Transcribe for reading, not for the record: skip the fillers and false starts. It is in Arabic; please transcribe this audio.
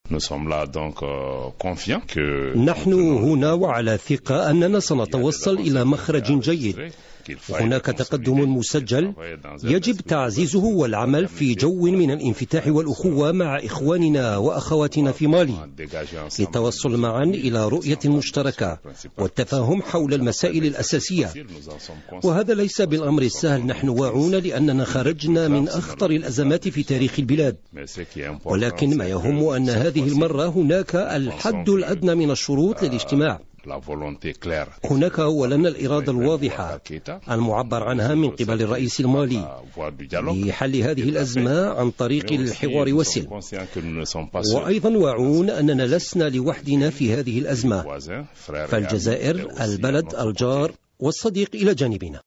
نحن هنا وعلى ثقة أننا سنتوصل إلى مخرج جيد. هناك تقدم مسجل يجب تعزيزه والعمل في جو من الانفتاح والأخوة مع إخواننا وأخواتنا في مالي للتوصل معا إلى رؤية مشتركة والتفاهم حول المسائل الأساسية. وهذا ليس بالأمر السهل، نحن واعون لأننا خرجنا من أخطر الأزمات في تاريخ البلاد، ولكن ما يهم أن هذه المرة هناك الحد الأدنى من الشروط للاجتماع. هناك أولا الإرادة الواضحة المعبر عنها من قبل الرئيس المالي لحل هذه الأزمة عن طريق الحوار والسلم، وأيضا واعون أننا لسنا لوحدنا في هذه الأزمة، فالجزائر البلد الجار والصديق إلى جانبنا.